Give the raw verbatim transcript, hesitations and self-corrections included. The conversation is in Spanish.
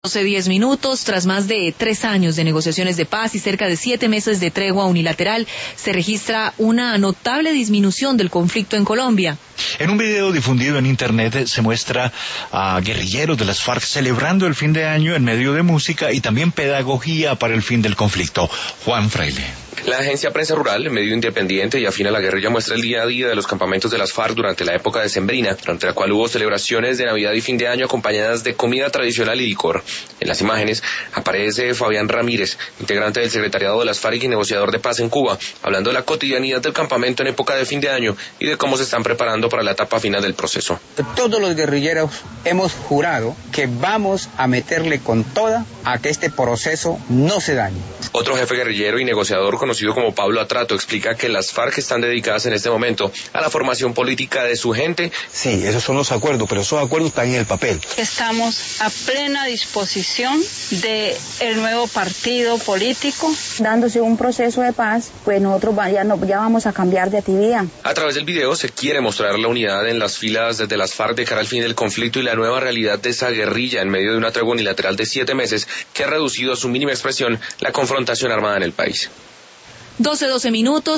doce diez minutos, tras más de tres años de negociaciones de paz y cerca de siete meses de tregua unilateral, se registra una notable disminución del conflicto en Colombia. En un video difundido en internet se muestra a guerrilleros de las FARC celebrando el fin de año en medio de música y también pedagogía para el fin del conflicto. Juan Fraile. La agencia Prensa Rural, medio independiente y afín a la guerrilla, muestra el día a día de los campamentos de las FARC durante la época decembrina, durante la cual hubo celebraciones de Navidad y fin de año acompañadas de comida tradicional y licor. En las imágenes aparece Fabián Ramírez, integrante del secretariado de las FARC y negociador de paz en Cuba, hablando de la cotidianidad del campamento en época de fin de año y de cómo se están preparando para la etapa final del proceso. Todos los guerrilleros hemos jurado que vamos a meterle con toda a que este proceso no se dañe. Otro jefe guerrillero y negociador conocido como Pablo Atrato explica que las FARC están dedicadas en este momento a la formación política de su gente. Sí, esos son los acuerdos, pero esos acuerdos están en el papel. Estamos a plena disposición de el nuevo partido político. Dándose un proceso de paz, pues nosotros ya, no, ya vamos a cambiar de actividad. A través del video se quiere mostrar la unidad en las filas desde las FARC de cara al fin del conflicto y la nueva realidad de esa guerrilla en medio de una tregua unilateral de siete meses que ha reducido a su mínima expresión la confrontación armada en el país. doce doce minutos.